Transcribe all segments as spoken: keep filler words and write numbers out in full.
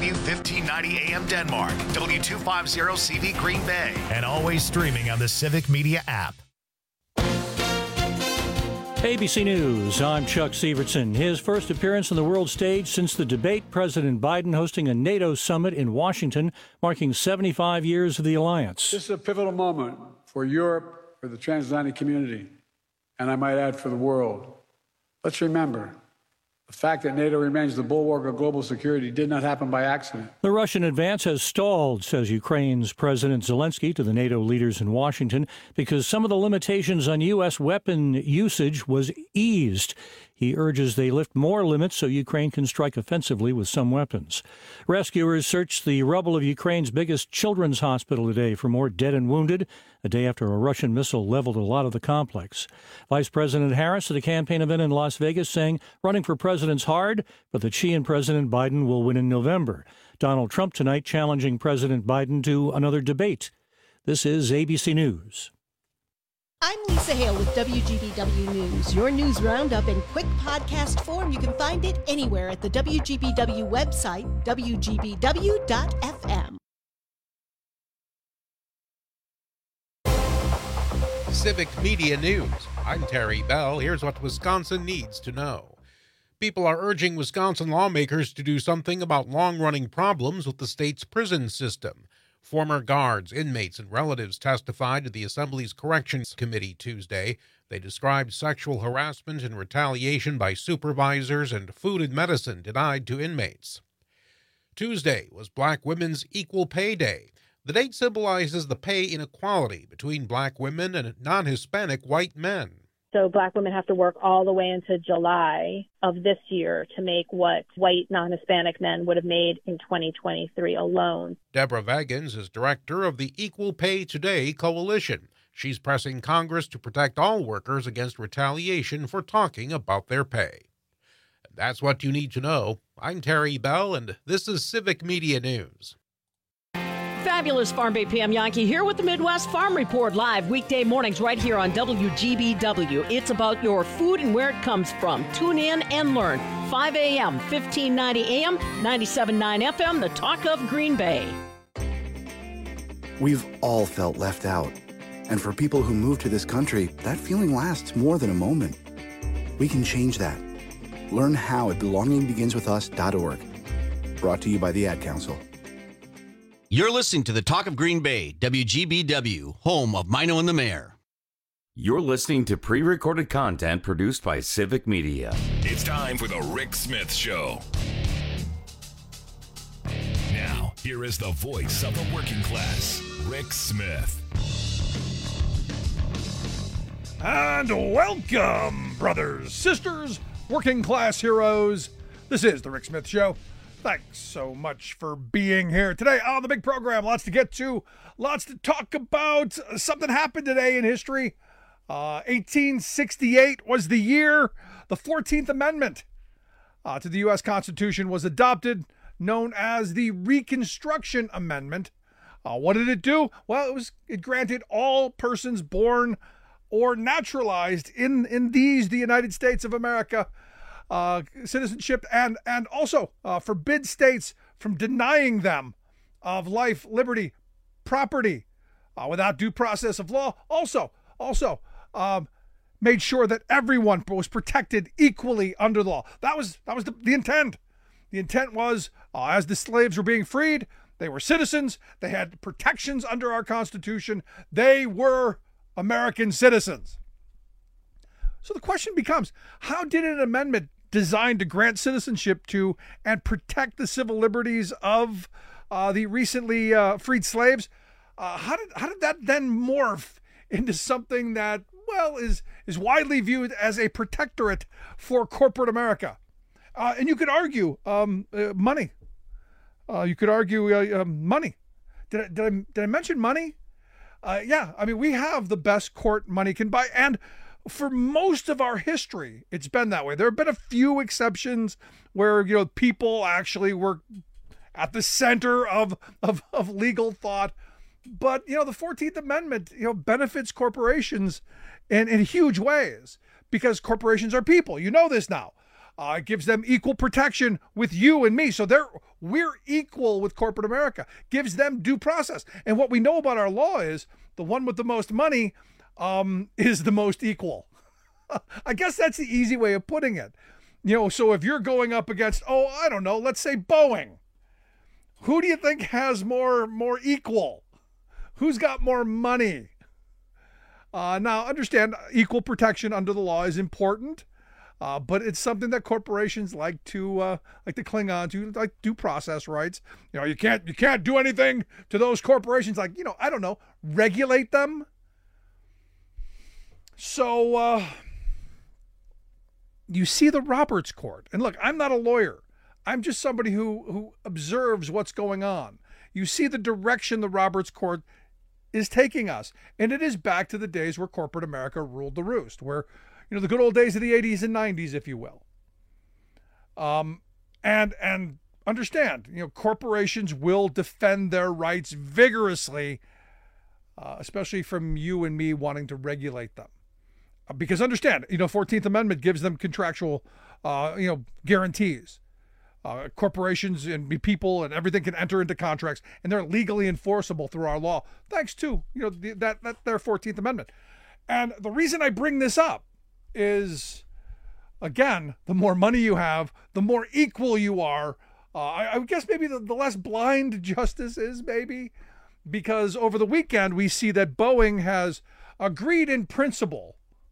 W fifteen ninety A M Denmark, W two fifty C V Green Bay, and always streaming on the Civic Media app. A B C News, I'm Chuck Sievertson. His first appearance on the world stage since the debate, President Biden hosting a NATO summit in Washington, marking seventy-five years of the alliance. This is a pivotal moment for Europe, for the transatlantic community, and I might add for the world. Let's remember, the fact that NATO remains the bulwark of global security did not happen by accident. The Russian advance has stalled, says Ukraine's President Zelensky to the NATO leaders in Washington, because some of the limitations on U S weapon usage was eased. He urges they lift more limits so Ukraine can strike offensively with some weapons. Rescuers searched the rubble of Ukraine's biggest children's hospital today for more dead and wounded, a day after a Russian missile leveled a lot of the complex. Vice President Harris at a campaign event in Las Vegas saying running for president's hard, but that she and President Biden will win in November. Donald Trump tonight challenging President Biden to another debate. This is A B C News. I'm Lisa Hale with W G B W News, your news roundup in quick podcast form. You can find it anywhere at the W G B W website, W G B W dot F M. Civic Media News. I'm Terry Bell. Here's what Wisconsin needs to know. People are urging Wisconsin lawmakers to do something about long-running problems with the state's prison system. Former guards, inmates, and relatives testified to the Assembly's Corrections Committee Tuesday. They described sexual harassment and retaliation by supervisors and food and medicine denied to inmates. Tuesday was Black Women's Equal Pay Day. The date symbolizes the pay inequality between Black women and non-Hispanic white men. So Black women have to work all the way into July of this year to make what white non-Hispanic men would have made in twenty twenty-three alone. Deborah Vagans is director of the Equal Pay Today Coalition. She's pressing Congress to protect all workers against retaliation for talking about their pay. And that's what you need to know. I'm Terry Bell, and this is Civic Media News. Fabulous Farm Bay P M Yankee here with the Midwest Farm Report, live weekday mornings right here on W G B W. It's about your food and where it comes from. Tune in and learn. five a.m., fifteen ninety A M, ninety-seven point nine F M, the talk of Green Bay. We've all felt left out. And for people who move to this country, that feeling lasts more than a moment. We can change that. Learn how at belonging begins with us dot org. Brought to you by the Ad Council. You're listening to the Talk of Green Bay, W G B W, home of Mino and the Mayor. You're listening to pre-recorded content produced by Civic Media. It's time for the Rick Smith Show. Now, here is the voice of the working class, Rick Smith. And welcome, brothers, sisters, working class heroes. This is the Rick Smith Show. Thanks so much for being here today on the big program. Lots to get to, lots to talk about. Something happened today in history. Uh, eighteen sixty-eight was the year the fourteenth Amendment uh, to the U S Constitution was adopted, known as the Reconstruction Amendment. Uh, what did it do? Well, it was it granted all persons born or naturalized in, in these, the United States of America, Uh, citizenship, and and also uh, forbid states from denying them of life, liberty, property uh, without due process of law. Also, also um, made sure that everyone was protected equally under the law. That was that was the, the intent. The intent was uh, as the slaves were being freed, they were citizens. They had protections under our Constitution. They were American citizens. So the question becomes, how did an amendment designed to grant citizenship to and protect the civil liberties of uh, the recently uh, freed slaves, uh, how did how did that then morph into something that, well, is is widely viewed as a protectorate for corporate America? Uh, and you could argue um, uh, money. Uh, you could argue uh, uh, money. Did I, did I did I mention money? Uh, yeah, I mean, we have the best court money can buy, and for most of our history, it's been that way. There have been a few exceptions where, you know, people actually were at the center of, of, of legal thought. But, you know, the fourteenth Amendment, you know, benefits corporations in, in huge ways because corporations are people. You know this now. Uh, it gives them equal protection with you and me. So they're We're equal with corporate America, gives them due process. And what we know about our law is the one with the most money um, is the most equal. I guess that's the easy way of putting it. You know, so if you're going up against, oh, I don't know, let's say Boeing, who do you think has more, more equal? Who's got more money? Uh, now, understand, equal protection under the law is important, uh, but it's something that corporations like to uh, like to cling on to, like due process rights. You know, you can't you can't do anything to those corporations, like, you know, I don't know, regulate them. So uh, you see the Roberts Court, and look, I'm not a lawyer. I'm just somebody who who observes what's going on. You see the direction the Roberts Court is taking us. And it is back to the days where corporate America ruled the roost, where, you know, the good old days of the eighties and nineties, if you will. Um, and, and understand, you know, corporations will defend their rights vigorously, uh, especially from you and me wanting to regulate them. Uh, because understand, you know, fourteenth Amendment gives them contractual, uh, you know, guarantees. Uh, corporations and people and everything can enter into contracts, and they're legally enforceable through our law, thanks to, you know, the, that, that their fourteenth Amendment. And the reason I bring this up is, again, the more money you have, the more equal you are. Uh, I, I guess maybe the, the less blind justice is, maybe, because over the weekend we see that Boeing has agreed in principle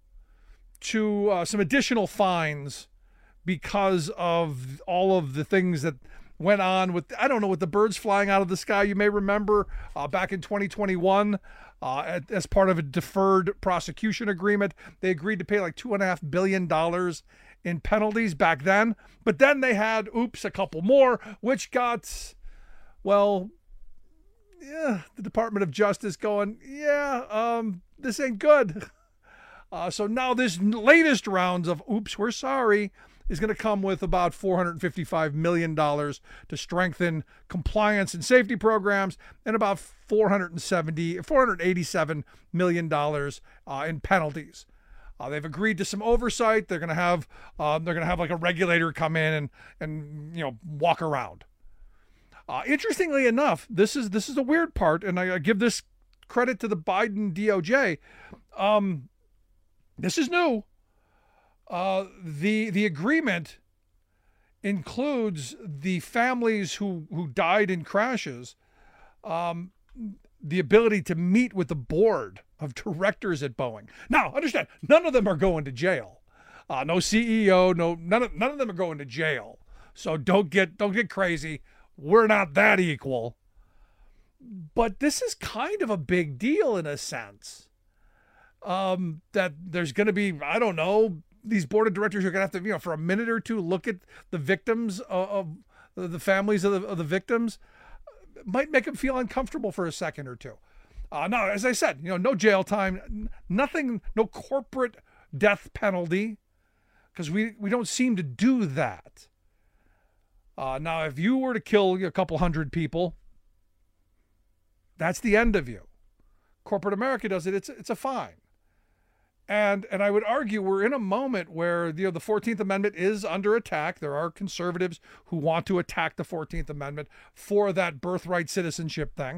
to uh, some additional fines because of all of the things that went on with, I don't know, with the birds flying out of the sky. You may remember uh, back in twenty twenty-one, uh, as part of a deferred prosecution agreement, they agreed to pay like two and a half billion dollars in penalties back then. But then they had, oops, a couple more, which got, well, yeah, the Department of Justice going, yeah, um, this ain't good. Uh, so now this latest rounds of, oops, we're sorry, is going to come with about four hundred fifty-five million dollars to strengthen compliance and safety programs, and about four hundred seventy, four hundred eighty-seven million dollars uh, in penalties. Uh, they've agreed to some oversight. They're going to have um, they're going to have like a regulator come in and and you know walk around. Uh, interestingly enough, this is this is a weird part, and I, I give this credit to the Biden D O J. Um, this is new. Uh, the the agreement includes the families who, who died in crashes, um, the ability to meet with the board of directors at Boeing. Now, understand, none of them are going to jail. Uh, no C E O, no none of none of them are going to jail. So don't get don't get crazy. We're not that equal. But this is kind of a big deal in a sense. Um, that there's going to be, I don't know, these board of directors are going to have to, you know, for a minute or two, look at the victims of, of the families of the, of the victims. It might make them feel uncomfortable for a second or two. Uh, no, as I said, you know, no jail time, nothing, no corporate death penalty, because we, we don't seem to do that. Uh, now, if you were to kill a couple hundred people, that's the end of you. Corporate America does it. It's, it's a fine. And and I would argue we're in a moment where, you know, the fourteenth Amendment is under attack. There are conservatives who want to attack the fourteenth Amendment for that birthright citizenship thing.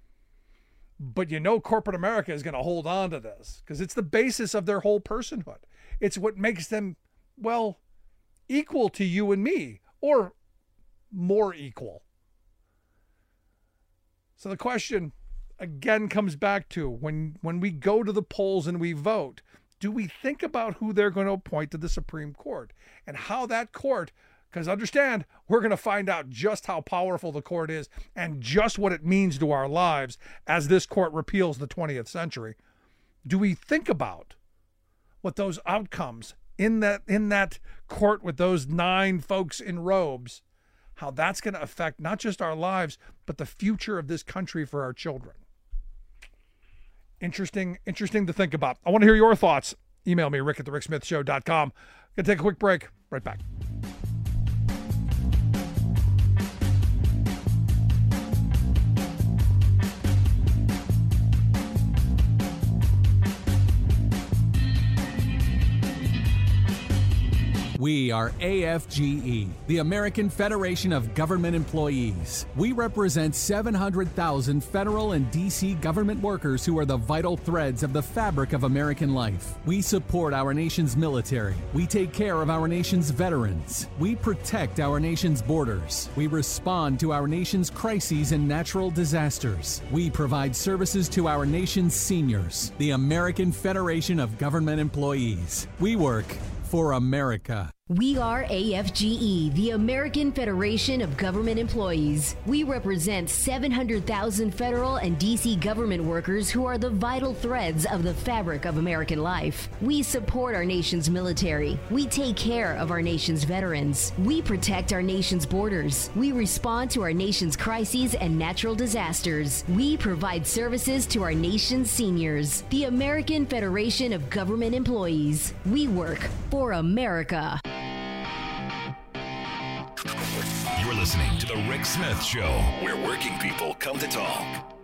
But you know corporate America is going to hold on to this because it's the basis of their whole personhood. It's what makes them, well, equal to you and me, or more equal. So the question again comes back to, when when we go to the polls and we vote, do we think about who they're going to appoint to the Supreme Court and how that court, because understand, we're going to find out just how powerful the court is and just what it means to our lives as this court repeals the twentieth century. Do we think about what those outcomes in that in that court with those nine folks in robes, how that's going to affect not just our lives, but the future of this country for our children? Interesting, interesting to think about. I want to hear your thoughts. Email me, rick at the rick smith show dot com. Gonna take a quick break. Right back. We are A F G E, the American Federation of Government Employees. We represent seven hundred thousand federal and D C government workers who are the vital threads of the fabric of American life. We support our nation's military. We take care of our nation's veterans. We protect our nation's borders. We respond to our nation's crises and natural disasters. We provide services to our nation's seniors. The American Federation of Government Employees. We work for America. We are A F G E, the American Federation of Government Employees. We represent seven hundred thousand federal and D C government workers who are the vital threads of the fabric of American life. We support our nation's military. We take care of our nation's veterans. We protect our nation's borders. We respond to our nation's crises and natural disasters. We provide services to our nation's seniors. The American Federation of Government Employees. We work for America. You're listening to The Rick Smith Show, where working people come to talk.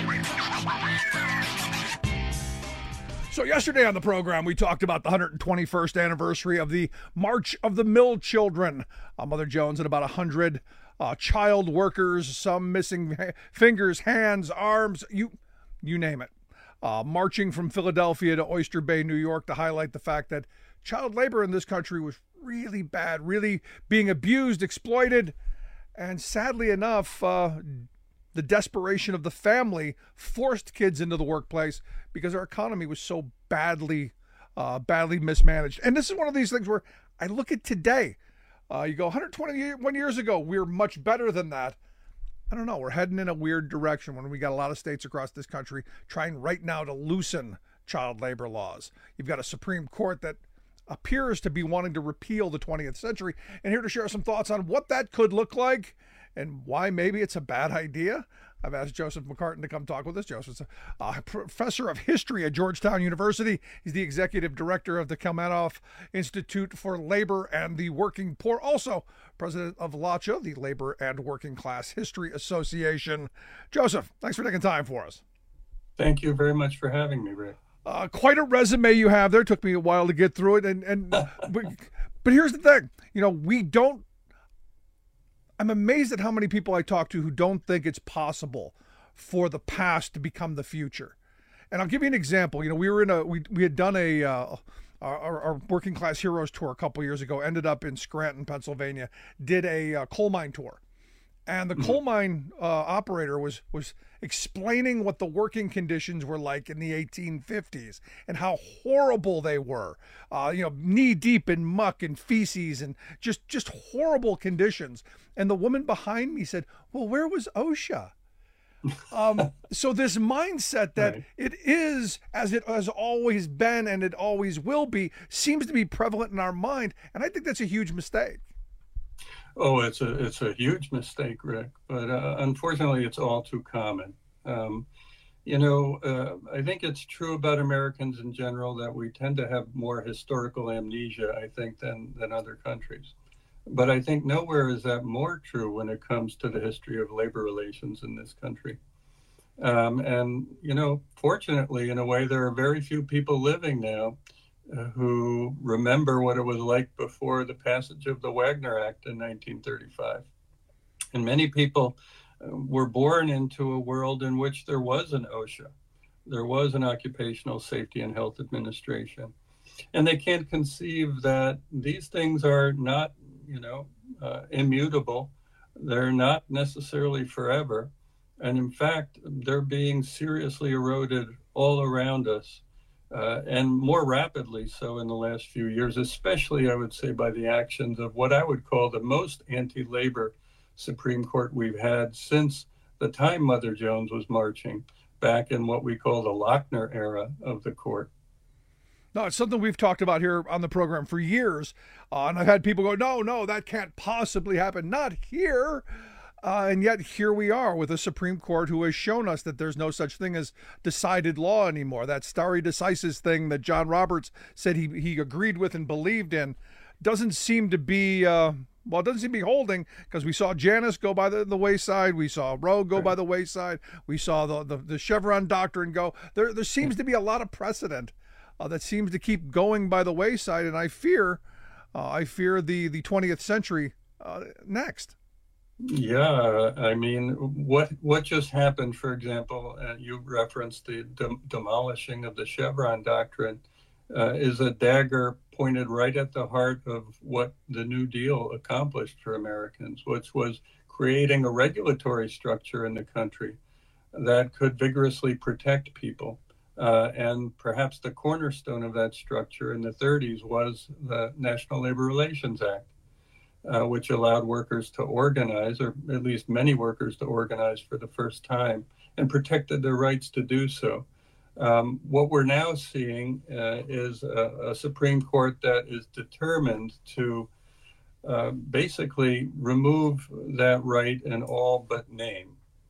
So yesterday on the program, we talked about the one hundred twenty-first anniversary of the March of the Mill Children. Uh, Mother Jones and about one hundred uh, child workers, some missing ha- fingers, hands, arms, you, you name it. Uh, marching from Philadelphia to Oyster Bay, New York, to highlight the fact that child labor in this country was really bad, really being abused, exploited, and sadly enough, uh, the desperation of the family forced kids into the workplace because our economy was so badly, uh, badly mismanaged. And this is one of these things where I look at today. Uh, you go one hundred twenty-one years ago, we were much better than that. I don't know. We're heading in a weird direction when we got a lot of states across this country trying right now to loosen child labor laws. You've got a Supreme Court that appears to be wanting to repeal the twentieth century. And here to share some thoughts on what that could look like and why maybe it's a bad idea, I've asked Joseph McCartin to come talk with us. Joseph's a, a professor of history at Georgetown University. He's the executive director of the Kalmanoff Institute for Labor and the Working Poor, also president of LACHA, the Labor and Working Class History Association. Joseph, thanks for taking time for us. Thank you very much for having me, Rick. Uh, quite a resume you have there. It took me a while to get through it. And, and but, but here's the thing. You know, we don't, I'm amazed at how many people I talk to who don't think it's possible for the past to become the future. And I'll give you an example. You know, we were in a, we, we had done a, uh, our, our Working Class Heroes tour a couple years ago, ended up in Scranton, Pennsylvania, did a uh, coal mine tour. And the mm-hmm. coal mine uh, operator was was explaining what the working conditions were like in the eighteen fifties and how horrible they were. Uh, you know, knee deep in muck and feces and just just horrible conditions. And the woman behind me said, "Well, where was OSHA?" um, so this mindset that right. it is as it has always been and it always will be seems to be prevalent in our mind, and I think that's a huge mistake. Oh, it's a it's a huge mistake, Rick. But uh, unfortunately, it's all too common. Um, you know, uh, I think it's true about Americans in general that we tend to have more historical amnesia, I think, than than other countries. But I think nowhere is that more true when it comes to the history of labor relations in this country. Um, and you know, fortunately, in a way, there are very few people living now Uh, who remember what it was like before the passage of the Wagner Act in nineteen thirty-five. And many people uh, were born into a world in which there was an OSHA, there was an Occupational Safety and Health Administration. And they can't conceive that these things are not, you know, uh, immutable. They're not necessarily forever. And in fact, they're being seriously eroded all around us. Uh, and more rapidly so in the last few years, especially, I would say, by the actions of what I would call the most anti-labor Supreme Court we've had since the time Mother Jones was marching back in what we call the Lochner era of the court. No, it's something we've talked about here on the program for years. Uh, and I've had people go, no, no, that can't possibly happen. Not here. Uh, and yet here we are with a Supreme Court who has shown us that there's no such thing as decided law anymore. That stare decisis thing that John Roberts said he, he agreed with and believed in doesn't seem to be, uh, well, it doesn't seem to be holding, because we saw Janus go by the, the wayside. We saw Roe go right. by the wayside. We saw the, the, the Chevron doctrine go. There, there seems to be a lot of precedent uh, that seems to keep going by the wayside. And I fear uh, I fear the, the twentieth century uh, next. Yeah, I mean, what what just happened, for example, uh, you referenced the de- demolishing of the Chevron doctrine, uh, is a dagger pointed right at the heart of what the New Deal accomplished for Americans, which was creating a regulatory structure in the country that could vigorously protect people. Uh, and perhaps the cornerstone of that structure in the thirties was the National Labor Relations Act. Uh, which allowed workers to organize, or at least many workers to organize for the first time, and protected their rights to do so. Um, what we're now seeing uh, is a, a Supreme Court that is determined to uh, basically remove that right in all but name.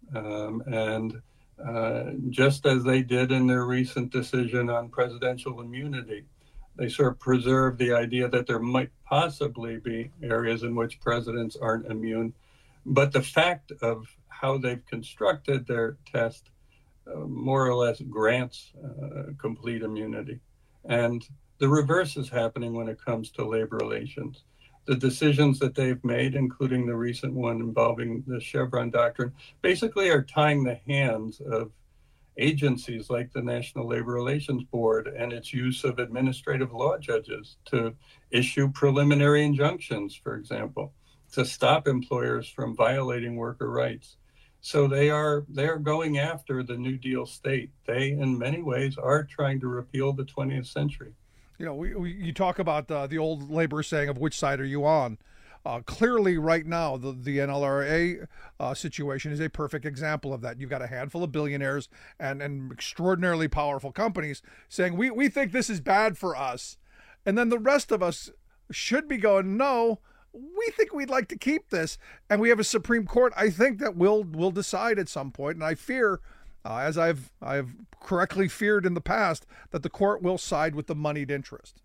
Um, and uh, just as they did in their recent decision on presidential immunity, they sort of preserve the idea that there might possibly be areas in which presidents aren't immune. But the fact of how they've constructed their test uh, more or less grants uh, complete immunity. And the reverse is happening when it comes to labor relations. The decisions that they've made, including the recent one involving the Chevron doctrine, basically are tying the hands of agencies like the National Labor Relations Board and its use of administrative law judges to issue preliminary injunctions, for example, to stop employers from violating worker rights. So they are they are going after the New Deal state. They, in many ways, are trying to repeal the twentieth century. You know, we, we you talk about uh, the old labor saying of which side are you on? Uh, clearly, right now, the, the N L R A uh, situation is a perfect example of that. You've got a handful of billionaires and, and extraordinarily powerful companies saying, we, we think this is bad for us. And then the rest of us should be going, no, we think we'd like to keep this. And we have a Supreme Court, I think, that will will decide at some point. And I fear, uh, as I've I've correctly feared in the past, that the court will side with the moneyed interest.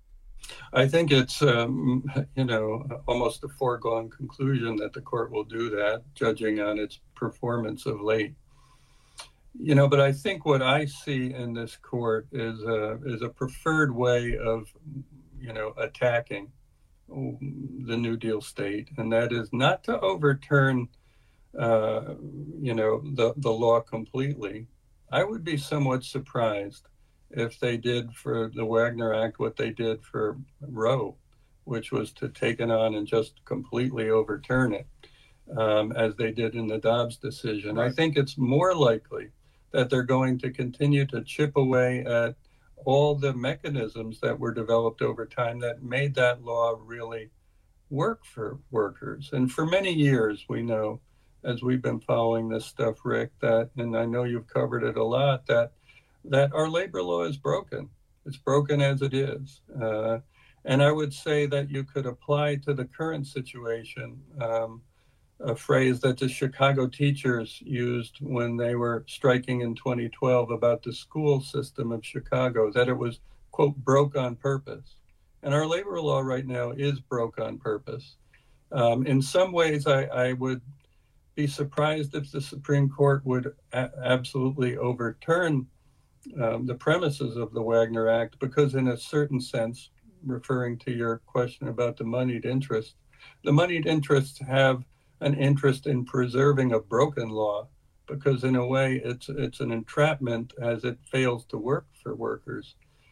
I think it's, um, you know, almost a foregone conclusion that the court will do that, judging on its performance of late. You know, but I think what I see in this court is a, is a preferred way of, you know, attacking the New Deal state, and that is not to overturn, uh, you know, the, the law completely. I would be somewhat surprised if they did for the Wagner Act what they did for Roe, which was to take it on and just completely overturn it, um, as they did in the Dobbs decision. Right. I think it's more likely that they're going to continue to chip away at all the mechanisms that were developed over time that made that law really work for workers. And for many years, we know, as we've been following this stuff, Rick, that, and I know you've covered it a lot, that that our labor law is broken. It's broken as it is. Uh, and I would say that you could apply to the current situation um, a phrase that the Chicago teachers used when they were striking in twenty twelve about the school system of Chicago, that it was, quote, broke on purpose. And our labor law right now is broke on purpose. Um, in some ways, I, I would be surprised if the Supreme Court would a- absolutely overturn Um, the premises of the Wagner Act, because in a certain sense, referring to your question about the moneyed interest, the moneyed interests have an interest in preserving a broken law, because in a way it's it's an entrapment as it fails to work for workers.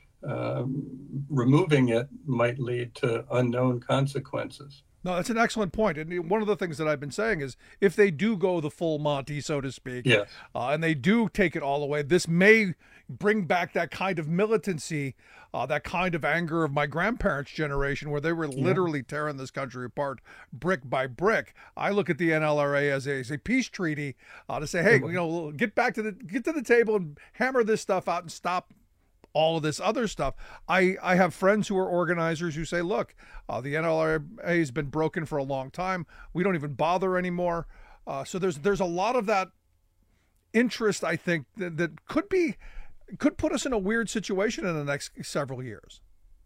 Um, removing it might lead to unknown consequences. No, that's an excellent point. And one of the things that I've been saying is if they do go the full Monty, so to speak, yes. uh, and they do take it all away, this may bring back that kind of militancy, uh, that kind of anger of my grandparents' generation, where they were literally yeah. tearing this country apart brick by brick. I look at the N L R A as a, as a peace treaty uh, to say, hey, you know, get back to the get to the table and hammer this stuff out and stop all of this other stuff. I, I have friends who are organizers who say, look, uh, the N L R A has been broken for a long time. We don't even bother anymore. Uh, so there's there's a lot of that interest, I think, that, that could be could put us in a weird situation in the next several years.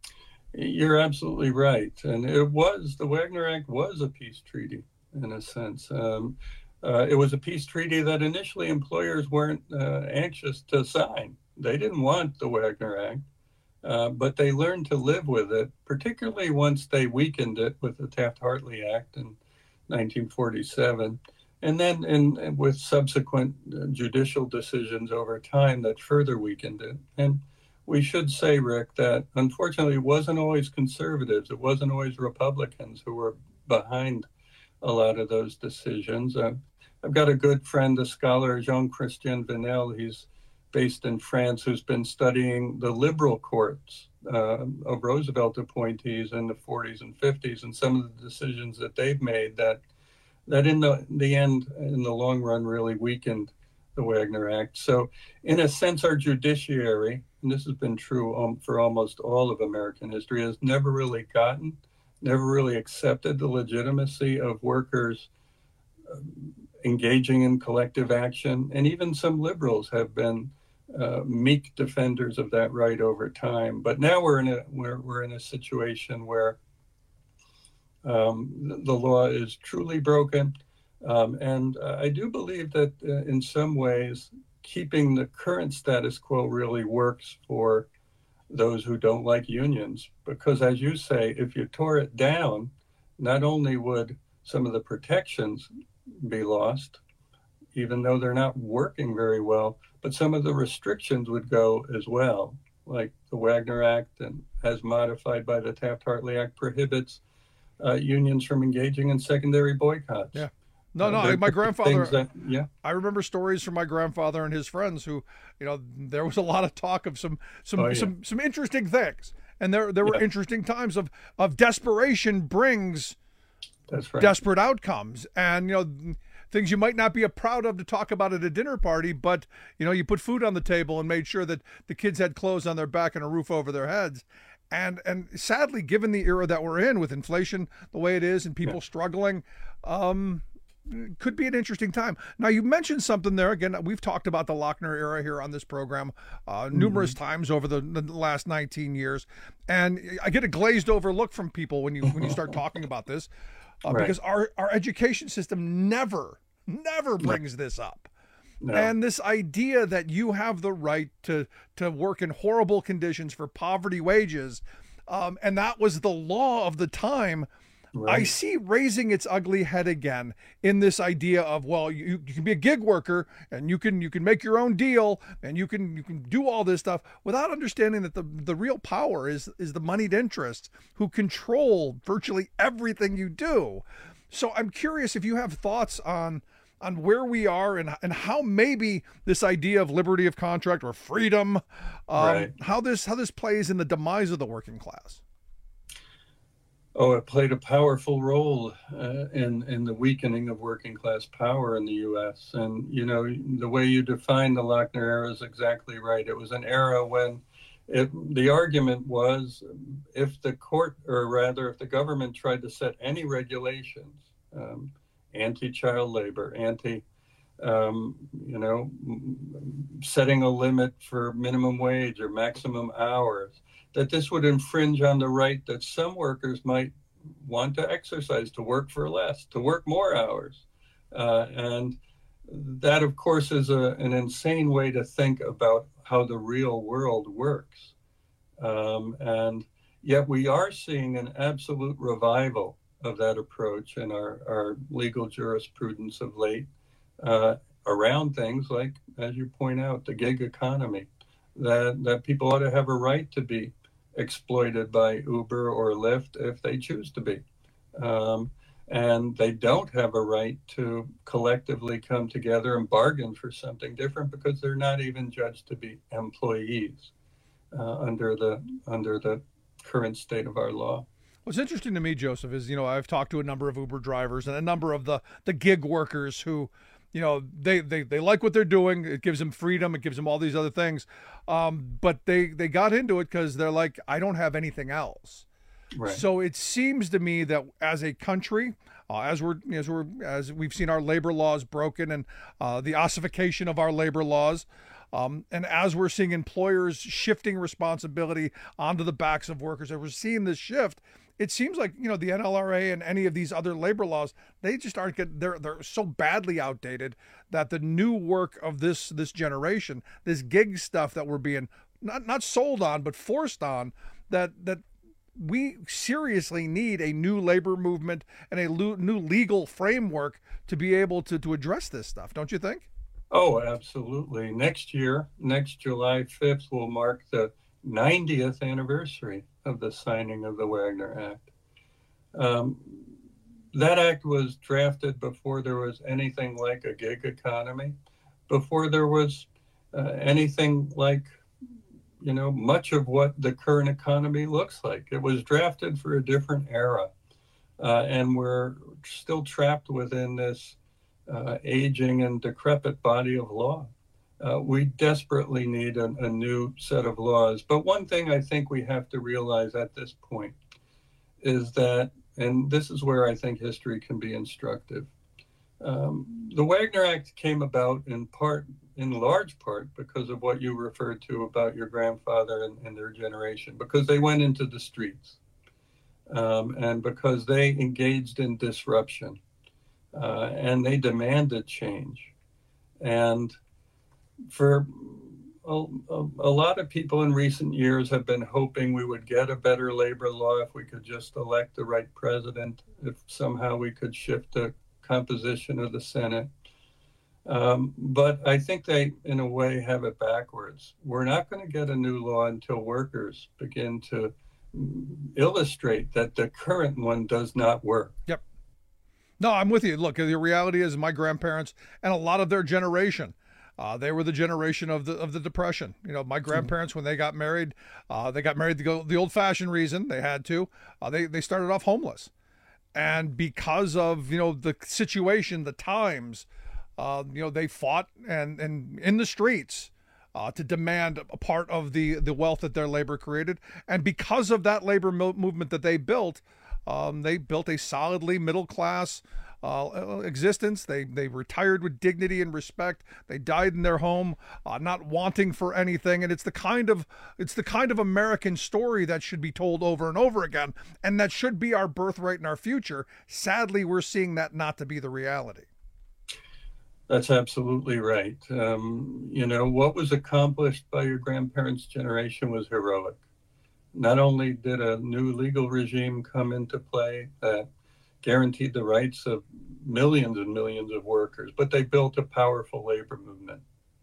You're absolutely right. And it was, the Wagner Act was a peace treaty in a sense. Um, uh, it was a peace treaty that initially employers weren't uh, anxious to sign. They didn't want the Wagner Act. Uh, but they learned to live with it, particularly once they weakened it with the Taft-Hartley Act in nineteen forty-seven, and then in, in with subsequent uh, judicial decisions over time that further weakened it. And we should say, Rick, that unfortunately it wasn't always conservatives, it wasn't always Republicans who were behind a lot of those decisions. Uh, I've got a good friend, a scholar, Jean-Christian Venel. He's based in France, who's been studying the liberal courts uh, of Roosevelt appointees in the forties and fifties, and some of the decisions that they've made that that in the, the end, in the long run, really weakened the Wagner Act. So in a sense, our judiciary, and this has been true um, for almost all of American history, has never really gotten, never really accepted the legitimacy of workers uh, engaging in collective action. And even some liberals have been uh, meek defenders of that right over time. But now we're in a we're, we're in a situation where um, the, the law is truly broken. Um, and uh, I do believe that uh, in some ways, keeping the current status quo really works for those who don't like unions. Because as you say, if you tore it down, not only would some of the protections be lost, even though they're not working very well, but some of the restrictions would go as well. Like the Wagner Act, and as modified by the Taft-Hartley Act, prohibits uh, unions from engaging in secondary boycotts. Yeah. No, no, Uh, my grandfather, that- yeah. I remember stories from my grandfather and his friends who, you know, there was a lot of talk of some some Oh, yeah. some, some interesting things. And there there were Yeah. interesting times of, of desperation brings That's right. desperate outcomes. And, you know, things you might not be proud of to talk about at a dinner party, but, you know, you put food on the table and made sure that the kids had clothes on their back and a roof over their heads. And and sadly, given the era that we're in with inflation the way it is and people struggling, um, could be an interesting time. Now, you mentioned something there. Again, we've talked about the Lochner era here on this program uh, numerous Mm-hmm. times over the, the last nineteen years. And I get a glazed over look from people when you when you start talking about this, uh, Right. because our, our education system never, never brings this up. No. And this idea that you have the right to to work in horrible conditions for poverty wages, um, and that was the law of the time. I Right. see raising its ugly head again in this idea of, well, you, you can be a gig worker and you can you can make your own deal and you can you can do all this stuff without understanding that the the real power is is the moneyed interests who control virtually everything you do. So I'm curious if you have thoughts on on where we are and and how maybe this idea of liberty of contract or freedom, um, Right. how this how this plays in the demise of the working class. Oh, it played a powerful role uh, in in the weakening of working class power in the U S. And you know, the way you define the Lochner era is exactly right. It was an era when it, the argument was, if the court, or rather, if the government tried to set any regulations, um, anti-child labor, anti, um, you know, setting a limit for minimum wage or maximum hours, that this would infringe on the right that some workers might want to exercise, to work for less, to work more hours. Uh, and that, of course, is a, an insane way to think about how the real world works. Um, and yet we are seeing an absolute revival of that approach in our, our legal jurisprudence of late, uh, around things like, as you point out, the gig economy, that, that people ought to have a right to be exploited by Uber or Lyft if they choose to be. Um, and they don't have a right to collectively come together and bargain for something different because they're not even judged to be employees uh, under the under the current state of our law. What's interesting to me, Joseph, is, you know, I've talked to a number of Uber drivers and a number of the, the gig workers who, you know, they, they, they like what they're doing. It gives them freedom. It gives them all these other things. Um, but they, they got into it because they're like, I don't have anything else. Right. So it seems to me that as a country, uh, as we're as we're as we've seen our labor laws broken and uh, the ossification of our labor laws, um, and as we're seeing employers shifting responsibility onto the backs of workers, as we're seeing this shift, it seems like, you know, the N L R A and any of these other labor laws, they just aren't getting, they're they're so badly outdated that the new work of this this generation, this gig stuff that we're being not not sold on, but forced on that that we seriously need a new labor movement and a new legal framework to be able to, to address this stuff, don't you think? Oh, absolutely. Next year, next July fifth will mark the ninetieth anniversary of the signing of the Wagner Act. Um, that act was drafted before there was anything like a gig economy, before there was uh, anything like, you know, much of what the current economy looks like. It was drafted for a different era, uh, and we're still trapped within this uh, aging and decrepit body of law. Uh, we desperately need a, a new set of laws. But one thing I think we have to realize at this point is that, and this is where I think history can be instructive, um, the Wagner Act came about in part, in large part, because of what you referred to about your grandfather and, and their generation, because they went into the streets um, and because they engaged in disruption uh, and they demanded change. And for a, a, a lot of people in recent years have been hoping we would get a better labor law if we could just elect the right president, if somehow we could shift the composition of the Senate. Um, but I think they, in a way, have it backwards. We're not going to get a new law until workers begin to illustrate that the current one does not work. Yep. No, I'm with you. Look, the reality is my grandparents and a lot of their generation, Uh, they were the generation of the of the Depression. You know, my grandparents, when they got married, uh, they got married the, the old-fashioned reason. They had to. Uh, they they started off homeless, and because of, you know, the situation, the times, uh, you know, they fought and and in the streets uh, to demand a part of the the wealth that their labor created. And because of that labor mo- movement that they built, um, they built a solidly middle class Uh, existence. They they retired with dignity and respect. They died in their home, uh, not wanting for anything. And it's the kind of it's the kind of American story that should be told over and over again, and that should be our birthright and our future. Sadly, we're seeing that not to be the reality. That's absolutely right. Um, you know, what was accomplished by your grandparents' generation was heroic. Not only did a new legal regime come into play that guaranteed the rights of millions and millions of workers, but they built a powerful labor movement.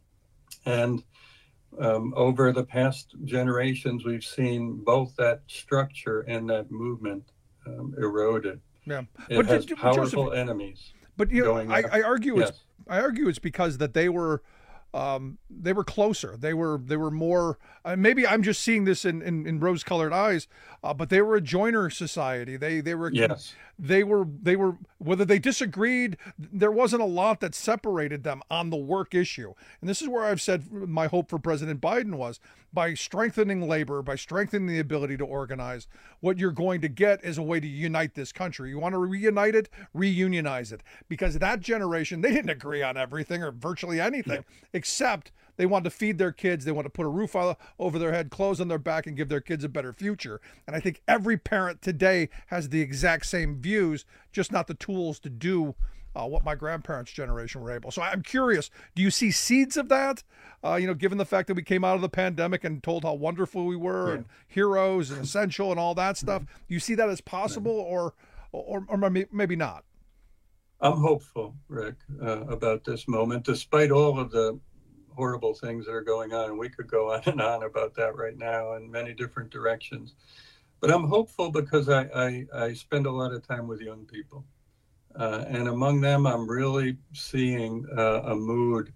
And um, over the past generations, we've seen both that structure and that movement um, eroded. Yeah, it but has did, powerful Joseph, enemies. But you know, I, I argue yes. it's I argue it's because that they were. Um, they were closer. They were they were more. Uh, maybe I'm just seeing this in, in, in rose-colored eyes, uh, but they were a joiner society. They they were yes. They were they were whether they disagreed, there wasn't a lot that separated them on the work issue. And this is where I've said my hope for President Biden was by strengthening labor, by strengthening the ability to organize. What you're going to get is a way to unite this country. You want to reunite it, reunionize it, because that generation, they didn't agree on everything or virtually anything. Yeah. Except they wanted to feed their kids. They want to put a roof over their head, clothes on their back, and give their kids a better future. And I think every parent today has the exact same views, just not the tools to do uh, what my grandparents' generation were able. So I'm curious, do you see seeds of that? Uh, you know, given the fact that we came out of the pandemic and told how wonderful we were, yeah. and heroes and essential and all that stuff, do you see that as possible, or, or, or maybe not? I'm hopeful, Rick, uh, about this moment, despite all of the horrible things that are going on. And we could go on and on about that right now in many different directions. But I'm hopeful because I, I, I spend a lot of time with young people. Uh, and among them, I'm really seeing uh, a mood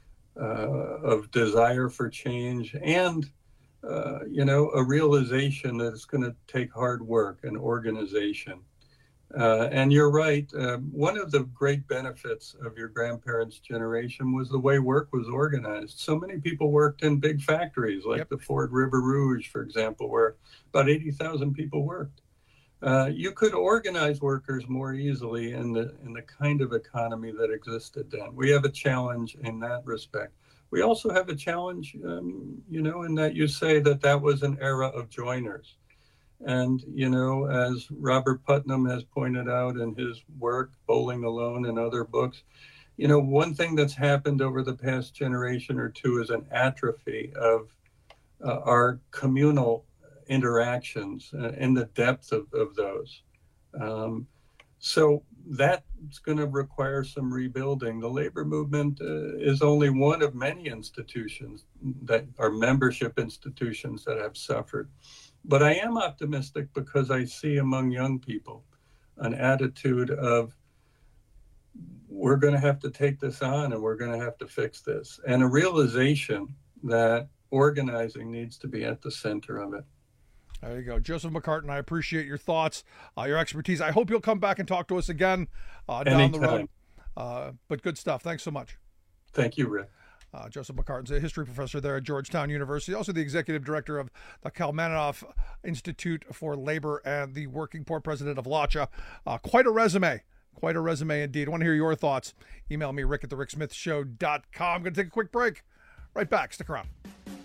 uh, of desire for change and, uh, you know, a realization that it's going to take hard work and organization. Uh, and you're right. Uh, one of the great benefits of your grandparents' generation was the way work was organized. So many people worked in big factories like yep. the Ford River Rouge, for example, where about eighty thousand people worked. Uh, you could organize workers more easily in the in the kind of economy that existed then. We have a challenge in that respect. We also have a challenge, um, you know, in that you say that that was an era of joiners. And, you know, as Robert Putnam has pointed out in his work, Bowling Alone and other books, you know, one thing that's happened over the past generation or two is an atrophy of uh, are communal interactions uh, and the depth of, of those. Um, so that's going to require some rebuilding. The labor movement uh, is only one of many institutions that are membership institutions that have suffered. But I am optimistic because I see among young people an attitude of, we're going to have to take this on and we're going to have to fix this. And a realization that organizing needs to be at the center of it. There you go. Joseph McCartin, I appreciate your thoughts, uh, your expertise. I hope you'll come back and talk to us again uh, down Anytime. the road. Uh, but good stuff. Thanks so much. Thank you, Rick. Uh, Joseph McCartin's a history professor there at Georgetown University, also the executive director of the Kalmanoff Institute for Labor and the working poor president of LACHA. Uh, quite a resume. Quite a resume indeed. I want to hear your thoughts. Email me, rick at the rick smith show dot com. I'm going to take a quick break. Right back. Stick around.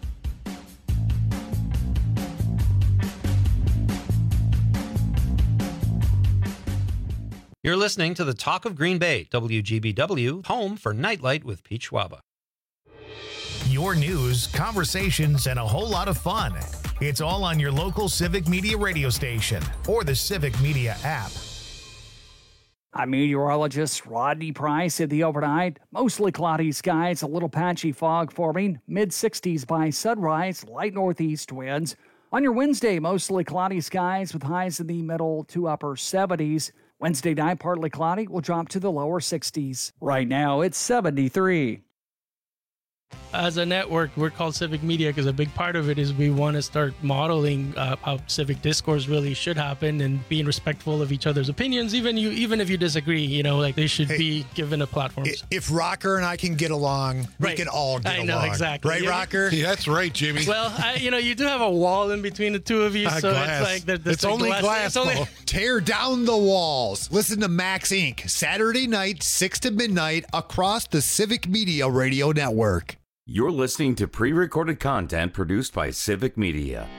You're listening to the Talk of Green Bay, W G B W, home for Nightlight with Pete Schwaba. Your news, conversations, and a whole lot of fun. It's all on your local Civic Media radio station or the Civic Media app. I'm meteorologist Rodney Price. In the overnight, mostly cloudy skies, a little patchy fog forming, mid sixties by sunrise, light northeast winds. On your Wednesday, mostly cloudy skies with highs in the middle to upper seventies. Wednesday night, partly cloudy, will drop to the lower sixties. Right now, it's seventy-three. As a network, we're called Civic Media because a big part of it is we want to start modeling uh, how civic discourse really should happen and being respectful of each other's opinions. Even you, even if you disagree, you know, like they should hey, be given a platform. If Rocker and I can get along, right. we can all get I along. know, exactly. Right, yeah. Rocker? Yeah, that's right, Jimmy. Well, I, you know, you do have a wall in between the two of you, uh, so glass. it's like there, there's it's a only glass. glass. It's only... Tear down the walls. Listen to Max Incorporated. Saturday night, six to midnight, across the Civic Media Radio Network. You're listening to pre-recorded content produced by Civic Media.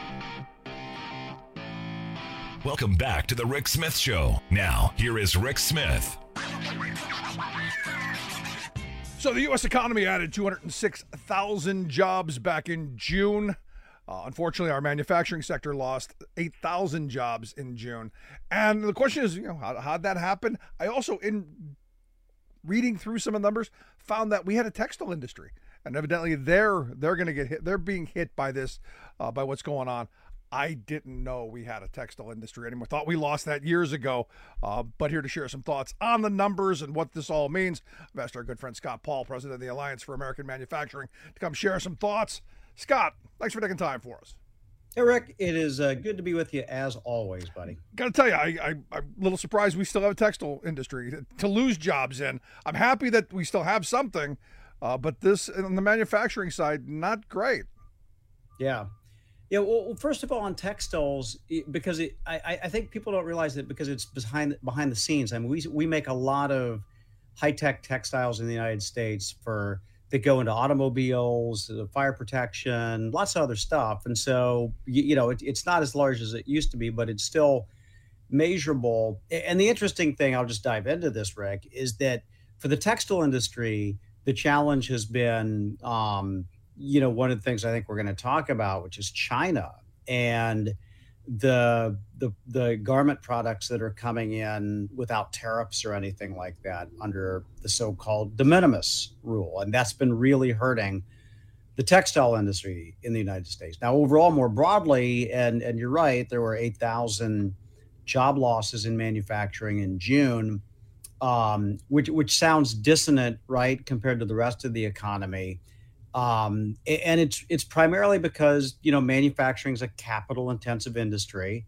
Welcome back to the Rick Smith Show. Now, here is Rick Smith. So the U S economy added two hundred six thousand jobs back in June. Uh, unfortunately, our manufacturing sector lost eight thousand jobs in June. And the question is, you know, how, how'd that happen? I also, in reading through some of the numbers, found that we had a textile industry. And evidently they're they're going to get hit. They're being hit by this, uh, by what's going on. I didn't know we had a textile industry anymore. Thought we lost that years ago. Uh, but here to share some thoughts on the numbers and what this all means, I've asked our good friend Scott Paul, president of the Alliance for American Manufacturing, to come share some thoughts. Scott, thanks for taking time for us. Hey, Rick, it is uh, good to be with you as always, buddy. Got to tell you, I, I, I'm a little surprised we still have a textile industry to lose jobs in. I'm happy that we still have something. Uh, but this, on the manufacturing side, not great. Yeah. Yeah, well, first of all, on textiles, because it, I, I think people don't realize that because it's behind behind the scenes. I mean, we we make a lot of high-tech textiles in the United States for that go into automobiles, fire protection, lots of other stuff. And so, you, you know, it, it's not as large as it used to be, but it's still measurable. And the interesting thing, I'll just dive into this, Rick, is that for the textile industry, the challenge has been, um, you know, one of the things I think we're going to talk about, which is China and the, the the garment products that are coming in without tariffs or anything like that under the so-called de minimis rule. And that's been really hurting the textile industry in the United States. Now, overall, more broadly, and, and you're right, there were eight thousand job losses in manufacturing in June. Um, which which sounds dissonant, right, compared to the rest of the economy, um, and it's it's primarily because you know manufacturing is a capital-intensive industry,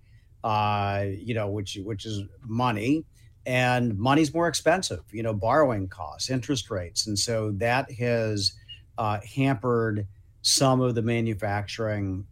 uh, you know, which which is money, and money's more expensive, you know, borrowing costs, interest rates, and so that has uh, hampered some of the manufacturing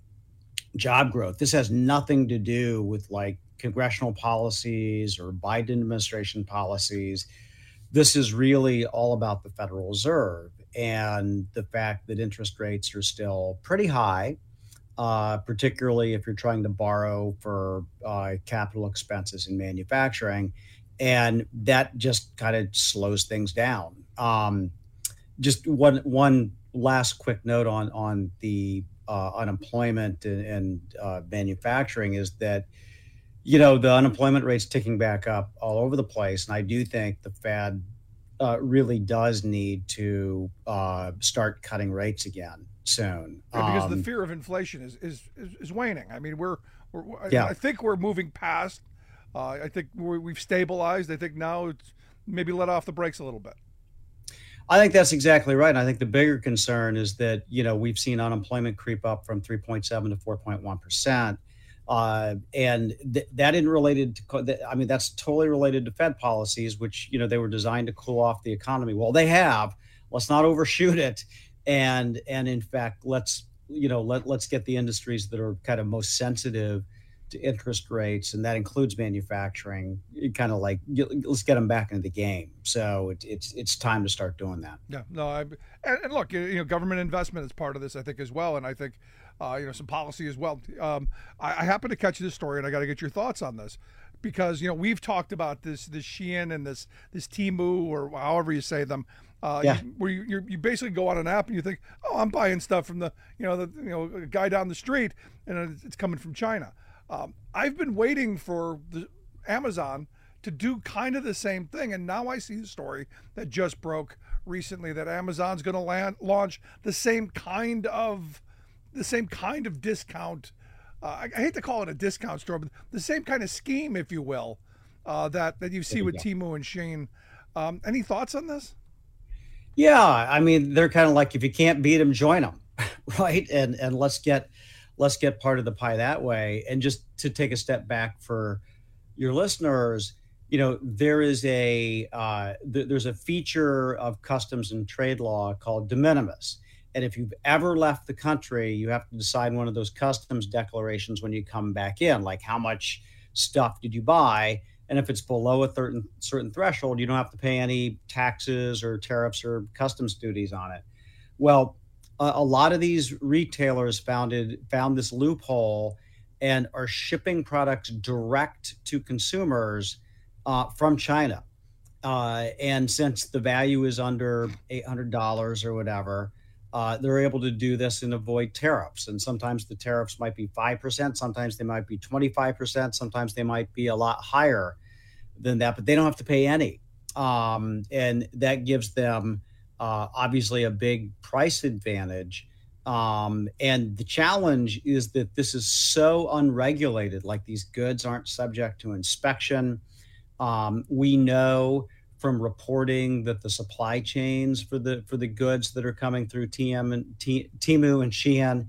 job growth. This has nothing to do with like congressional policies or Biden administration policies. This is really all about the Federal Reserve and the fact that interest rates are still pretty high, uh, particularly if you're trying to borrow for uh, capital expenses in manufacturing. And that just kind of slows things down. Um, just one one last quick note on, on the uh, unemployment and, and uh, manufacturing is that, you know, the unemployment rate's ticking back up all over the place. And I do think the Fed uh, really does need to uh, start cutting rates again soon. Yeah, because um, the fear of inflation is is, is, is waning. I mean, we're, we're Yeah. I think we're moving past. Uh, I think we're, we've stabilized. I think now it's maybe let off the brakes a little bit. I think that's exactly right. And I think the bigger concern is that, you know, we've seen unemployment creep up from three point seven to four point one percent. Uh, and th- that isn't related to, co- th- I mean, that's totally related to Fed policies, which, you know, they were designed to cool off the economy. Well, they have. Let's not overshoot it. And, and in fact, let's, you know, let, let's get the industries that are kind of most sensitive to interest rates, and that includes manufacturing, kind of like, get, let's get them back into the game. So it, it's it's time to start doing that. Yeah, no, I, and, and look, you know, government investment is part of this, I think, as well, and I think, uh, you know, some policy as well. Um, I, I happen to catch this story, and I got to get your thoughts on this, because you know we've talked about this this Shein and this this Temu, or however you say them. Uh, Yeah. you, where you you're, you basically go on an app and you think, oh, I'm buying stuff from the you know the you know guy down the street, and it's coming from China. Um, I've been waiting for the Amazon to do kind of the same thing, and now I see the story that just broke recently that Amazon's going to launch the same kind of the same kind of discount. Uh, I, I hate to call it a discount store, but the same kind of scheme, if you will, uh, that that you see with Temu and Shein. Um, any thoughts on this? Yeah, I mean, they're kind of like, if you can't beat them, join them, right? And and let's get let's get part of the pie that way. And just to take a step back for your listeners, you know, there is a uh, th- there's a feature of customs and trade law called de minimis. And if you've ever left the country, you have to decide one of those customs declarations when you come back in, like how much stuff did you buy? And if it's below a certain certain threshold, you don't have to pay any taxes or tariffs or customs duties on it. Well, a, a lot of these retailers founded found this loophole and are shipping products direct to consumers uh, from China. Uh, and since the value is under eight hundred dollars or whatever, uh, they're able to do this and avoid tariffs. And sometimes the tariffs might be five percent, sometimes they might be twenty-five percent, sometimes they might be a lot higher than that, but they don't have to pay any. Um, and that gives them uh, obviously a big price advantage. Um, and the challenge is that this is so unregulated, like these goods aren't subject to inspection. Um, we know from reporting that the supply chains for the for the goods that are coming through T M and T, Temu and Shein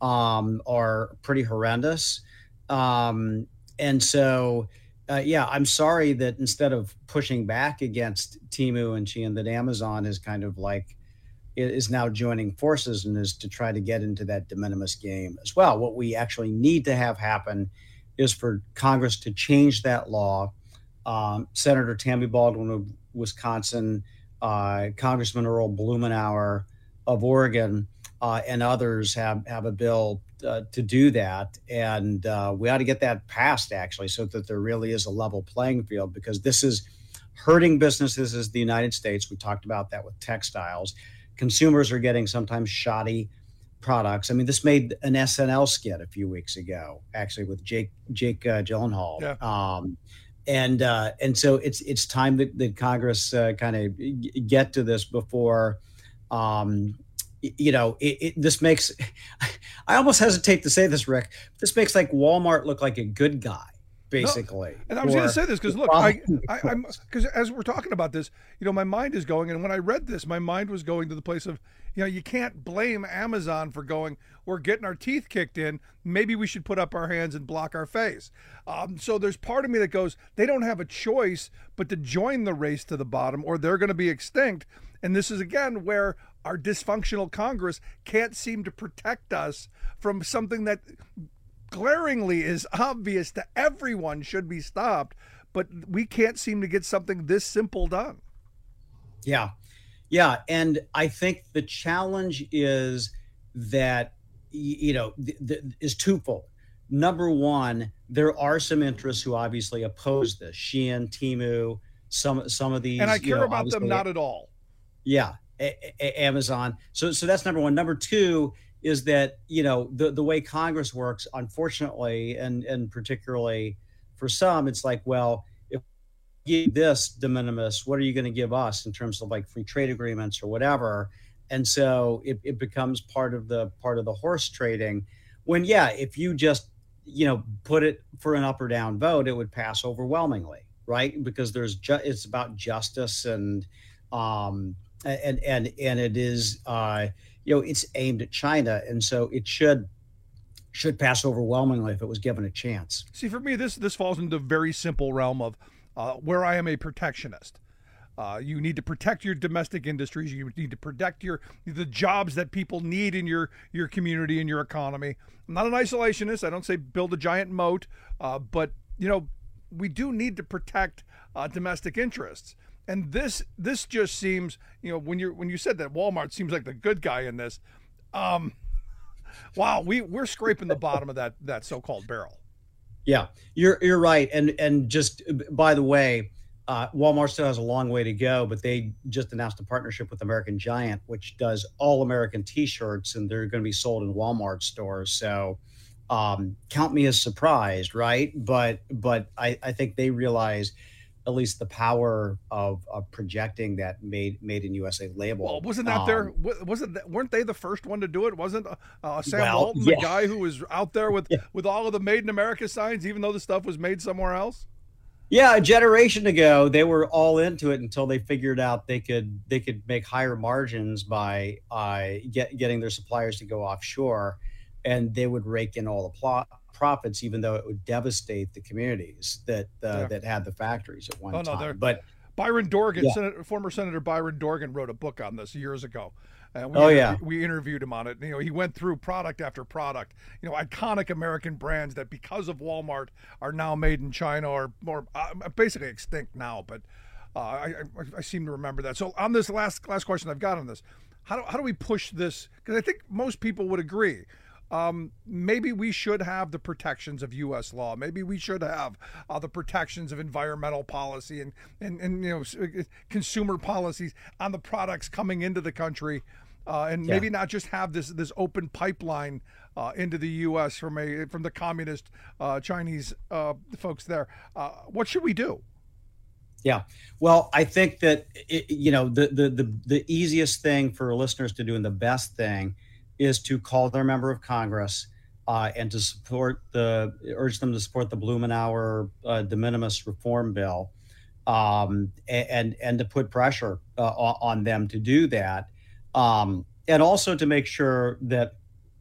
um, are pretty horrendous. Um, and so, uh, yeah, I'm sorry that instead of pushing back against Temu and Shein, that Amazon is kind of like is now joining forces and is to try to get into that de minimis game as well. What we actually need to have happen is for Congress to change that law. Um, Senator Tammy Baldwin of Wisconsin, uh, Congressman Earl Blumenauer of Oregon, uh, and others have, have a bill uh, to do that. And uh, we ought to get that passed, actually, so that there really is a level playing field, because this is hurting businesses as the United States. We talked about that with textiles. Consumers are getting sometimes shoddy products. I mean, this made an S N L skit a few weeks ago, actually, with Jake Jake uh, Gyllenhaal. Yeah. Um, and uh, and so it's it's time that, that Congress uh, kind of get to this before, um, you know, it, it, this makes, I almost hesitate to say this, Rick, this makes like Walmart look like a good guy, basically. No, and I was going to say this because look, I, I, I'm because as we're talking about this, you know, my mind is going, and when I read this, my mind was going to the place of, you know, you can't blame Amazon for going, we're getting our teeth kicked in. Maybe we should put up our hands and block our face. Um, so there's part of me that goes, they don't have a choice but to join the race to the bottom, or they're going to be extinct. And this is, again, where our dysfunctional Congress can't seem to protect us from something that glaringly is obvious to everyone should be stopped, but we can't seem to get something this simple done. Yeah. Yeah. And I think the challenge is that, you know, th- th- is twofold. Number one, there are some interests who obviously oppose this. Shein, Temu, some some of these. And I care you know, about them not at all. Yeah. A- A- Amazon. So so that's number one. Number two is that, you know, the, the way Congress works, unfortunately, and, and particularly for some, it's like, well, if you give this de minimis, what are you going to give us in terms of like free trade agreements or whatever? And so it, it becomes part of the part of the horse trading when, yeah, if you just, you know, put it for an up or down vote, it would pass overwhelmingly, right? Because there's ju- it's about justice and um, and and and it is uh, you know, it's aimed at China, and so it should should pass overwhelmingly if it was given a chance. See, for me, this this falls into the very simple realm of uh, where I am a protectionist. Uh, you need to protect your domestic industries. You need to protect your the jobs that people need in your your community and your economy. I'm not an isolationist. I don't say build a giant moat, uh, but you know, we do need to protect uh, domestic interests. And this this just seems, you know, when you when you said that Walmart seems like the good guy in this, um, wow, we we're scraping the bottom of that that so-called barrel. Yeah, you're you're right. And and just by the way, uh, Walmart still has a long way to go, but they just announced a partnership with American Giant, which does all American T-shirts, and they're going to be sold in Walmart stores. So um, count me as surprised, right? But but I, I think they realize at least the power of, of projecting that made made in U S A label. Well, wasn't that um, their wasn't that, weren't they the first one to do it? Wasn't uh, Sam Well, Walton yeah. the guy who was out there with Yeah. with all of the Made in America signs, even though the stuff was made somewhere else? Yeah, a generation ago, they were all into it until they figured out they could they could make higher margins by uh, get, getting their suppliers to go offshore, and they would rake in all the plot. profits, even though it would devastate the communities that uh, Yeah. that had the factories at one Oh, no, they're- time. But Byron Dorgan, Yeah. Senator, former Senator Byron Dorgan, wrote a book on this years ago. And we Oh, interview- yeah. we interviewed him on it. You know, he went through product after product. You know, iconic American brands that, because of Walmart, are now made in China or more uh, basically extinct now. But uh, I, I, I seem to remember that. So on this last last question I've got on this, how do how do we push this? Because I think most people would agree. Um, maybe we should have the protections of U S law. Maybe we should have uh, the protections of environmental policy and, and, and you know s- uh, consumer policies on the products coming into the country, uh, and Yeah. maybe not just have this this open pipeline uh, into the U S from a from the communist uh, Chinese uh, folks there. Uh, what should we do? Yeah. Well, I think that, it, you know, the, the, the, the easiest thing for listeners to do and the best thing is to call their member of Congress uh, and to support the, urge them to support the Blumenauer uh, de minimis reform bill, um, and, and to put pressure uh, on on them to do that. Um, and also to make sure that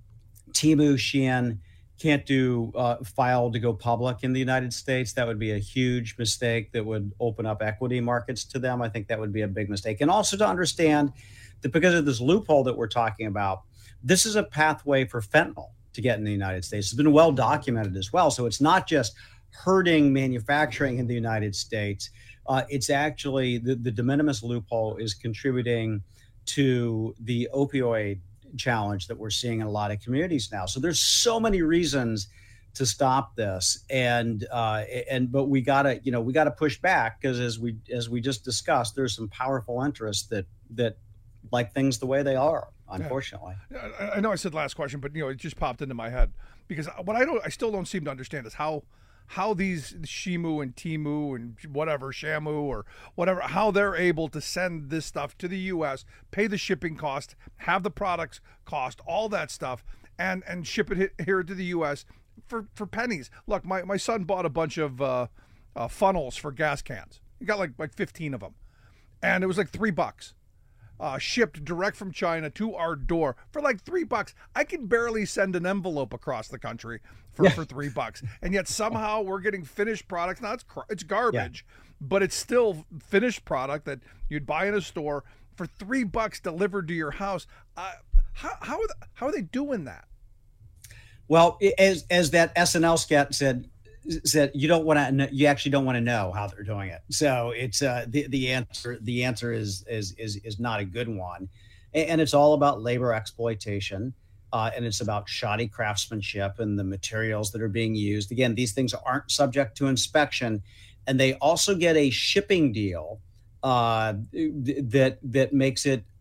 Temu, Shein can't do uh, file to go public in the United States. That would be a huge mistake that would open up equity markets to them. I think that would be a big mistake. And also to understand that because of this loophole that we're talking about, this is a pathway for fentanyl to get in the United States. It's been well documented as well. So it's not just hurting manufacturing in the United States. Uh, it's actually the, the de minimis loophole is contributing to the opioid challenge that we're seeing in a lot of communities now. So there's so many reasons to stop this, and uh, and but we gotta you know we gotta push back, because as we as we just discussed, there's some powerful interests that that like things the way they are, unfortunately. Yeah, I, I know I said last question, but you know it just popped into my head because what I don't I still don't seem to understand is how how these Shimu and Temu and whatever, Shamu or whatever, how they're able to send this stuff to the U S, pay the shipping cost, have the products cost, all that stuff, and and ship it he- here to the U S for, for pennies. Look, my, my son bought a bunch of uh, uh, funnels for gas cans. He got like like fifteen of them, and it was like three bucks. Uh, shipped direct from China to our door for like three bucks. I can barely send an envelope across the country for, Yeah. for three bucks, and yet somehow we're getting finished products. Now it's cr- it's garbage, but it's still finished product that you'd buy in a store for three bucks delivered to your house. Uh, how how are, the, how are they doing that? Well, i- as as that S N L sketch said, said you don't want to, you actually don't want to know how they're doing it. So it's uh, the the answer the answer is is is is not a good one, and, and it's all about labor exploitation, uh, and it's about shoddy craftsmanship and the materials that are being used. Again, these things aren't subject to inspection, and they also get a shipping deal uh, th- that that makes it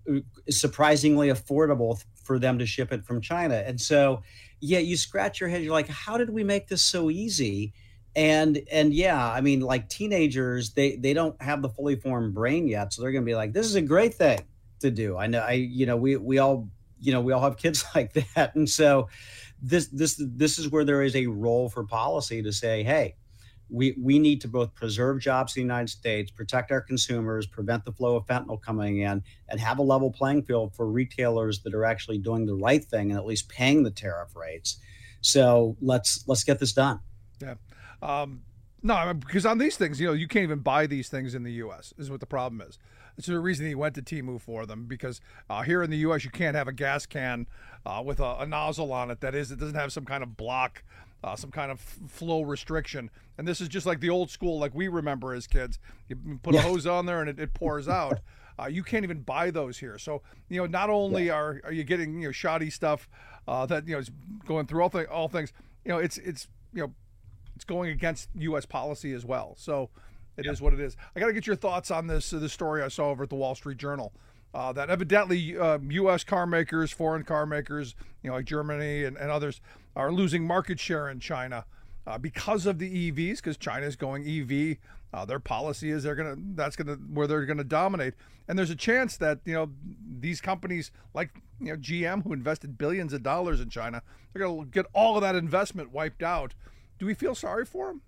surprisingly affordable for them to ship it from China. And so, yeah, you scratch your head. You're like, how did we make this so easy? And and yeah, I mean, like teenagers, they they don't have the fully formed brain yet, so they're going to be like, this is a great thing to do. I know, I you know, we we all you know we all have kids like that, and so this this this is where there is a role for policy to say, hey, we we need to both preserve jobs in the United States, protect our consumers, prevent the flow of fentanyl coming in, and have a level playing field for retailers that are actually doing the right thing and at least paying the tariff rates. So let's let's get this done. Yeah. Um, no, because on these things, you know, you can't even buy these things in the U S is what the problem is. It's the reason he went to Temu for them, because uh, here in the U S you can't have a gas can uh, with a, a nozzle on it that is it doesn't have some kind of block, uh, some kind of flow restriction. And this is just like the old school, like we remember as kids. You put yeah. a hose on there and it, it pours out. Uh, you can't even buy those here. So, you know, not only yeah. are are you getting, you know, shoddy stuff uh, that, you know, is going through all, th- all things, you know, it's, it's you know, it's going against U S policy as well. So it yeah. is what it is. I got to get your thoughts on this, uh, this story I saw over at the Wall Street Journal, uh, that evidently uh, U S car makers, foreign car makers, you know, like Germany and, and others are losing market share in China uh, because of the E Vs, because China is going E V. Uh, their policy is they're going to, that's going to, where they're going to dominate. And there's a chance that, you know, these companies like, you know, G M, who invested billions of dollars in China, they're going to get all of that investment wiped out. Do we feel sorry for them?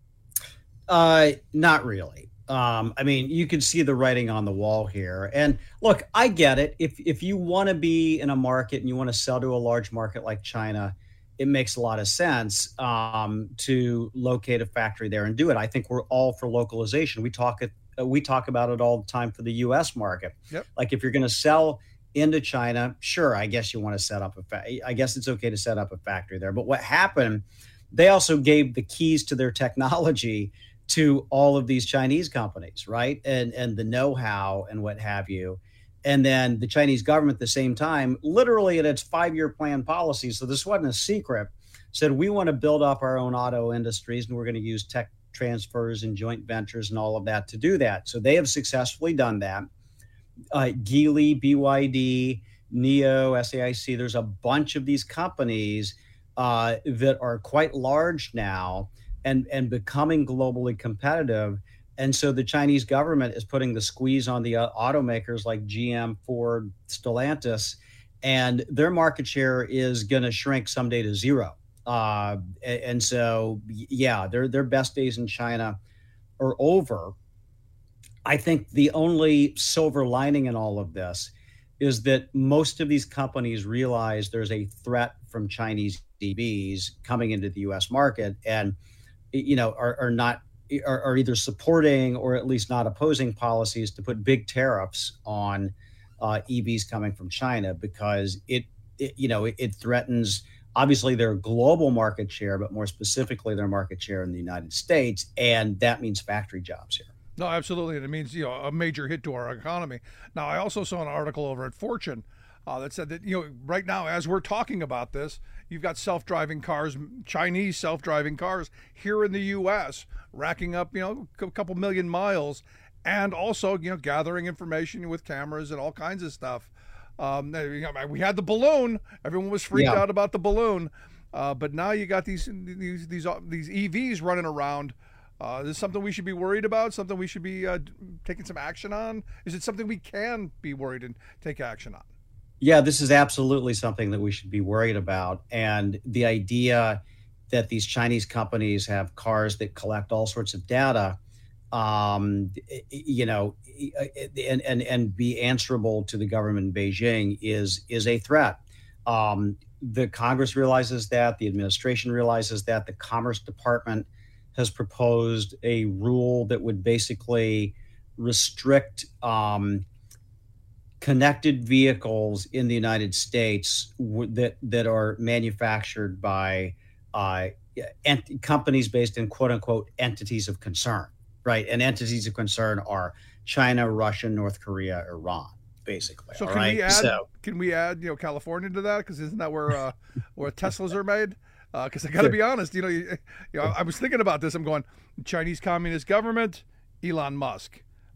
Uh, not really. Um, I mean, you can see the writing on the wall here. And look, I get it. If if you want to be in a market and you want to sell to a large market like China, it makes a lot of sense um, to locate a factory there and do it. I think we're all for localization. We talk it. Uh, we talk about it all the time for the U S market. Yep. Like if you're going to sell into China, sure, I guess you want to set up a. Fa- I guess it's okay to set up a factory there. But what happened? They also gave the keys to their technology to all of these Chinese companies, right? And and the know-how and what have you. And then the Chinese government at the same time, literally at its five-year plan policy, so this wasn't a secret, said we want to build up our own auto industries and we're going to use tech transfers and joint ventures and all of that to do that. So they have successfully done that. Uh, Geely, B Y D, N I O, S A I C, there's a bunch of these companies Uh, that are quite large now and, and becoming globally competitive. And so the Chinese government is putting the squeeze on the uh, automakers like G M, Ford, Stellantis, and their market share is going to shrink someday to zero. Uh, and, and so, yeah, their their best days in China are over. I think the only silver lining in all of this is that most of these companies realize there's a threat from Chinese E Vs coming into the U S market, and you know are, are not are, are either supporting or at least not opposing policies to put big tariffs on uh, E Vs coming from China, because it, it you know it, it threatens obviously their global market share, but more specifically their market share in the United States, and that means factory jobs here. No, absolutely. And it means, you know, a major hit to our economy. Now, I also saw an article over at Fortune uh, that said that, you know, right now, as we're talking about this, you've got self-driving cars, Chinese self-driving cars here in the U S racking up, you know, a couple million miles, and also, you know, gathering information with cameras and all kinds of stuff. Um, we had the balloon. Everyone was freaked yeah. out about the balloon. Uh, but now you got these, these, these, these E Vs running around. Uh, is this something we should be worried about? Something we should be uh, taking some action on? Is it something we can be worried and take action on? Yeah, this is absolutely something that we should be worried about. And the idea that these Chinese companies have cars that collect all sorts of data, um, you know, and, and, and be answerable to the government in Beijing is, is a threat. Um, the Congress realizes that, the administration realizes that, the Commerce Department has proposed a rule that would basically restrict um, connected vehicles in the United States w- that that are manufactured by uh, ent- companies based in quote unquote entities of concern, right? And entities of concern are China, Russia, North Korea, Iran, basically. So all can right? we add? So, can we add, you know, California to that? Because isn't that where uh, where Teslas are made? Because uh, I got to be honest, you know, you, you know, I was thinking about this. I'm going, Chinese Communist government, Elon Musk.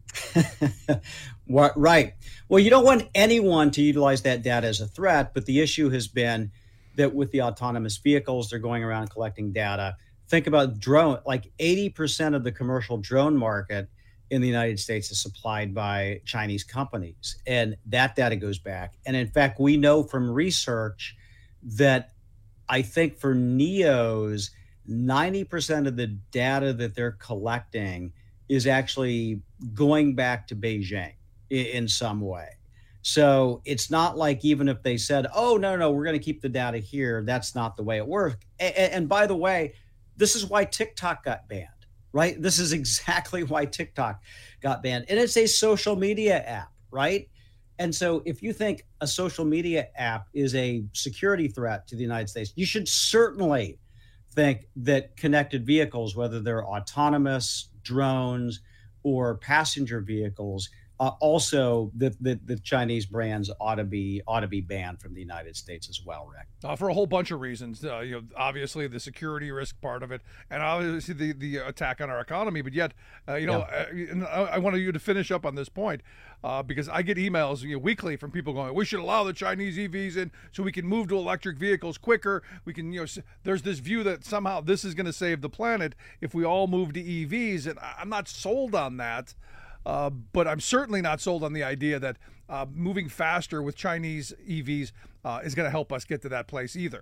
Right. Well, you don't want anyone to utilize that data as a threat, but the issue has been that with the autonomous vehicles, they're going around collecting data. Think about drone, like eighty percent of the commercial drone market in the United States is supplied by Chinese companies. And that data goes back. And in fact, we know from research that I think for N E Os, ninety percent of the data that they're collecting is actually going back to Beijing in some way. So it's not like even if they said, oh, no, no, we're going to keep the data here, that's not the way it works. And, and by the way, this is why TikTok got banned, right? This is exactly why TikTok got banned. And it's a social media app, right? And so if you think a social media app is a security threat to the United States, you should certainly think that connected vehicles, whether they're autonomous, drones, or passenger vehicles, uh, also the, the the Chinese brands ought to be ought to be banned from the United States as well, Rick. Uh, for a whole bunch of reasons, uh, you know, obviously the security risk part of it, and obviously the, the attack on our economy. But yet, uh, you know, yeah. uh, and I, I wanted you to finish up on this point uh, because I get emails you know, weekly from people going, "We should allow the Chinese E Vs in so we can move to electric vehicles quicker. We can, you know, there's this view that somehow this is going to save the planet if we all move to E Vs," and I'm not sold on that. Uh, but I'm certainly not sold on the idea that uh, moving faster with Chinese E Vs uh, is going to help us get to that place either.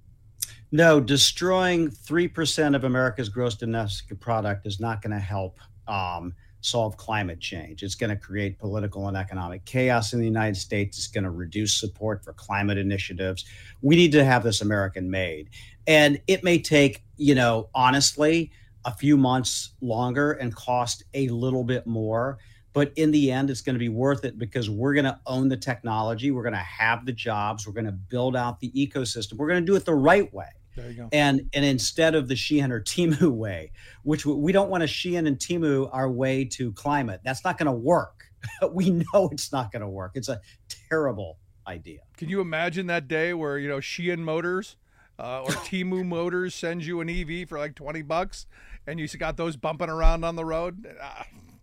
No, destroying three percent of America's gross domestic product is not going to help um, solve climate change. It's going to create political and economic chaos in the United States. It's going to reduce support for climate initiatives. We need to have this American made. And it may take, you know, honestly, a few months longer and cost a little bit more. But in the end, it's going to be worth it because we're going to own the technology. We're going to have the jobs. We're going to build out the ecosystem. We're going to do it the right way. There you go. And and instead of the Shein or Temu way, which we don't want to Shein and Temu our way to climate. That's not going to work. We know it's not going to work. It's a terrible idea. Can you imagine that day where, you know, Shein Motors uh, or Temu Motors sends you an E V for like twenty bucks? And you got those bumping around on the road. Uh,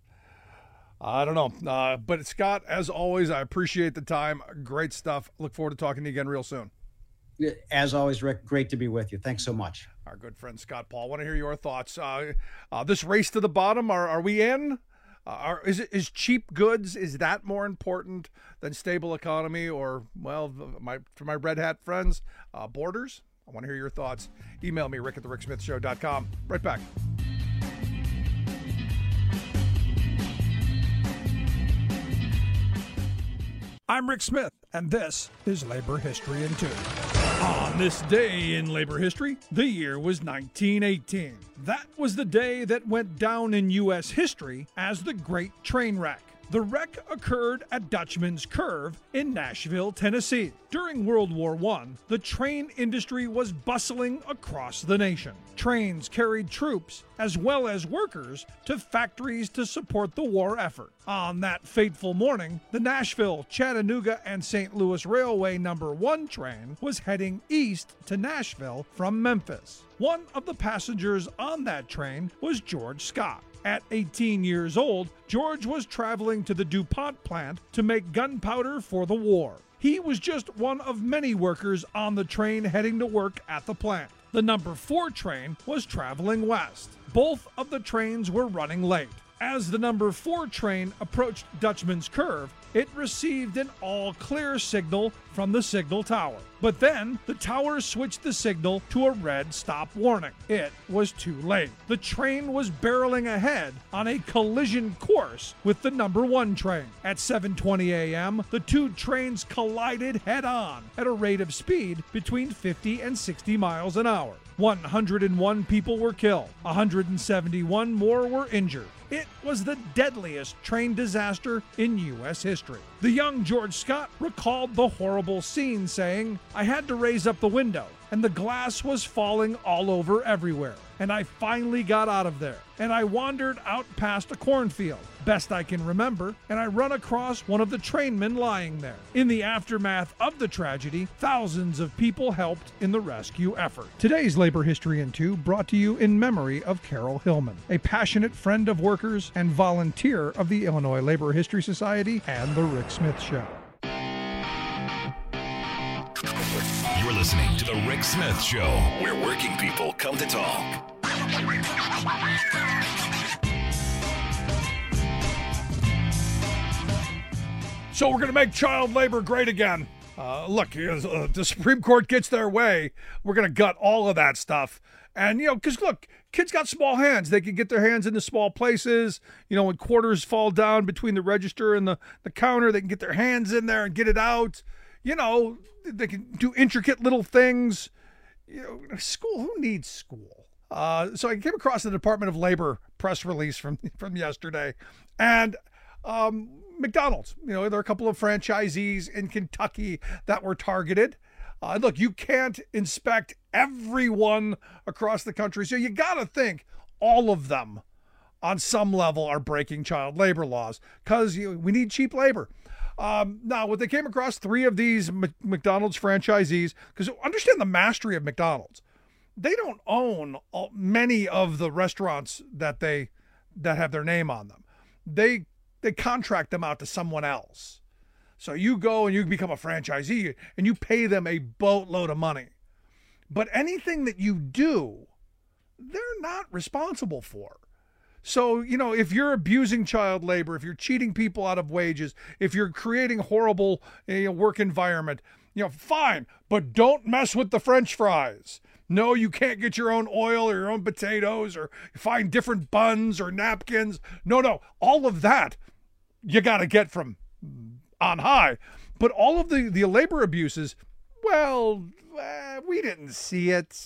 I don't know. Uh, but Scott, as always, I appreciate the time. Great stuff. Look forward to talking to you again real soon. As always, Rick, great to be with you. Thanks so much. Our good friend Scott Paul. Want to hear your thoughts. Uh, uh, this race to the bottom, are, are we in? Uh, are, is, it, is cheap goods, is that more important than stable economy? Or, well, my for my red hat friends, uh, borders? I want to hear your thoughts. Email me, rick at the rick smith show dot com. Right back. I'm Rick Smith, and this is Labor History in Two. On this day in labor history, the year was nineteen eighteen. That was the day that went down in U S history as the Great Train Wreck. The wreck occurred at Dutchman's Curve in Nashville, Tennessee. During World War One, the train industry was bustling across the nation. Trains carried troops as well as workers to factories to support the war effort. On that fateful morning, the Nashville, Chattanooga, and Saint Louis Railway number one train was heading east to Nashville from Memphis. One of the passengers on that train was George Scott. At eighteen years old, George was traveling to the DuPont plant to make gunpowder for the war. He was just one of many workers on the train heading to work at the plant. The number four train was traveling west. Both of the trains were running late. As the number four train approached Dutchman's Curve, it received an all-clear signal from the signal tower. But then, the tower switched the signal to a red stop warning. It was too late. The train was barreling ahead on a collision course with the number one train. At seven twenty a.m., the two trains collided head-on at a rate of speed between fifty and sixty miles an hour. one hundred one people were killed. one hundred seventy-one more were injured. It was the deadliest train disaster in U S history. The young George Scott recalled the horrible scene, saying, "I had to raise up the window, and the glass was falling all over everywhere. and I finally got out of there. And I wandered out past a cornfield, best I can remember, and I run across one of the trainmen lying there. In the aftermath of the tragedy, thousands of people helped in the rescue effort. Today's Labor History in Two brought to you in memory of Carol Hillman, a passionate friend of workers and volunteer of the Illinois Labor History Society and The Rick Smith Show. You're listening to The Rick Smith Show, where working people come to talk. So we're going to make child labor great again. Uh, look, uh, the Supreme Court gets their way, we're going to gut all of that stuff. And, you know, because, look, kids got small hands. They can get their hands into small places. You know, when quarters fall down between the register and the, the counter, they can get their hands in there and get it out. You know, they can do intricate little things. You know, school, who needs school? Uh, so I came across the Department of Labor press release from, from yesterday. And um, McDonald's, you know, there are a couple of franchisees in Kentucky that were targeted. Uh, look, you can't inspect everyone across the country. So you got to think all of them on some level are breaking child labor laws because we need cheap labor. Um, now, what they came across, three of these M- McDonald's franchisees, because understand the mastery of McDonald's. They don't own all, many of the restaurants that they that have their name on them. They they contract them out to someone else. So you go and you become a franchisee and you pay them a boatload of money. But anything that you do, they're not responsible for. So, you know, if you're abusing child labor, if you're cheating people out of wages, if you're creating horrible you know, work environment, you know, fine, but don't mess with the French fries. No, you can't get your own oil or your own potatoes or find different buns or napkins. No, no, all of that you got to get from on high. But all of the, the labor abuses, well, uh, we didn't see it.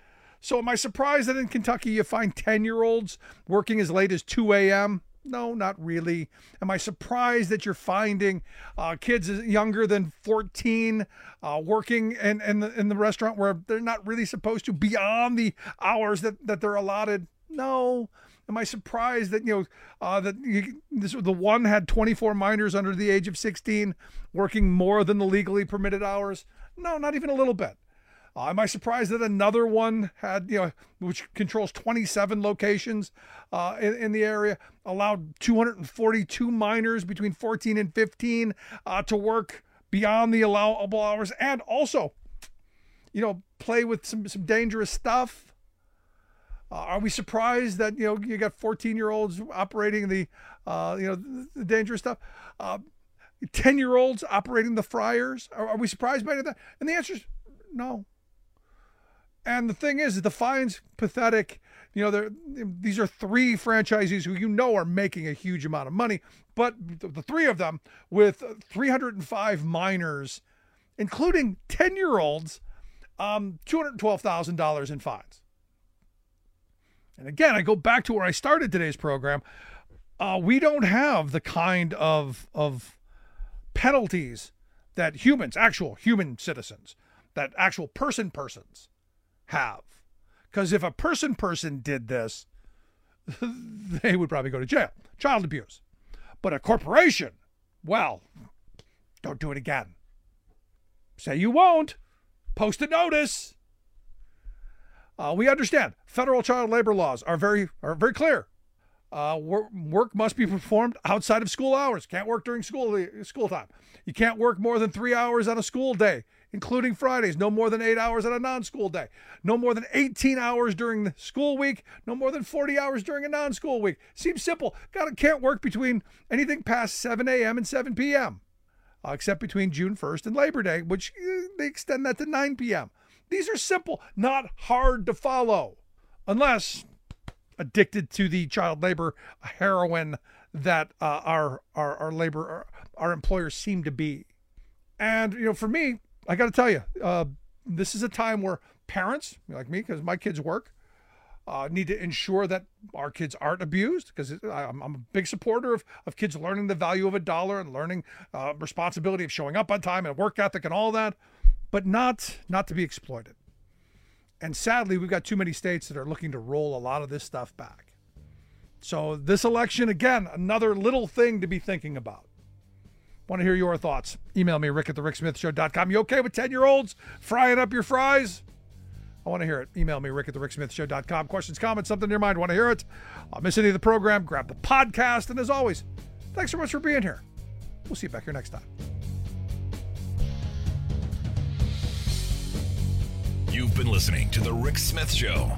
So am I surprised that in Kentucky you find ten-year-olds working as late as two a.m.? No, not really. Am I surprised that you're finding uh, kids younger than fourteen uh, working in, in, the, in the restaurant where they're not really supposed to beyond the hours that, that they're allotted? No. Am I surprised that, you know, uh, that you, this, the one had twenty-four minors under the age of sixteen working more than the legally permitted hours? No, not even a little bit. Uh, am I surprised that another one had, you know, which controls twenty-seven locations uh, in, in the area, allowed two hundred forty-two minors between fourteen and fifteen uh, to work beyond the allowable hours and also, you know, play with some, some dangerous stuff? Uh, are we surprised that, you know, you got fourteen-year-olds operating the, uh, you know, the, the dangerous stuff? Uh, ten-year-olds operating the fryers? Are, are we surprised by that? And the answer is no. And the thing is, the fine's pathetic. You know, these are three franchisees who you know are making a huge amount of money, but the three of them with three hundred five minors, including ten-year-olds, um, two hundred twelve thousand dollars in fines. And again, I go back to where I started today's program. Uh, we don't have the kind of, of penalties that humans, actual human citizens, that actual person persons have. Because if a person person did this, they would probably go to jail. Child abuse. But a corporation, well, don't do it again. Say you won't. Post a notice. Uh, we understand federal child labor laws are very are very clear. Uh, work, work must be performed outside of school hours. Can't work during school school time. You can't work more than three hours on a school day, including Fridays. No more than eight hours on a non-school day. No more than eighteen hours during the school week. No more than forty hours during a non-school week. Seems simple. Got can't work between anything past seven a.m. and seven p.m. Uh, except between June first and Labor Day, which uh, they extend that to nine p.m. These are simple, not hard to follow, unless addicted to the child labor heroin that uh, our, our our labor our, our employers seem to be. And you know, for me, I got to tell you, uh, this is a time where parents like me, because my kids work, uh, need to ensure that our kids aren't abused. Because I'm, I'm a big supporter of of kids learning the value of a dollar and learning uh, responsibility of showing up on time and work ethic and all that. But not not to be exploited. And sadly, we've got too many states that are looking to roll a lot of this stuff back. So this election, again, another little thing to be thinking about. Want to hear your thoughts? Email me, rick at the rick smith show dot com. You okay with ten-year-olds frying up your fries? I want to hear it. Email me, rick at the rick smith show dot com. Questions, comments, something in your mind. Want to hear it? I'll miss any of the program. Grab the podcast. And as always, thanks so much for being here. We'll see you back here next time. You've been listening to The Rick Smith Show.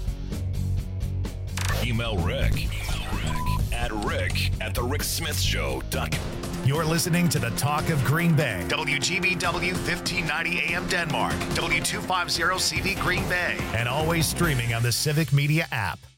Email Rick, Email Rick at rick at the rick smith show dot com. You're listening to the Talk of Green Bay. W G B W fifteen ninety A M Denmark. W two fifty C V Green Bay. And always streaming on the Civic Media app.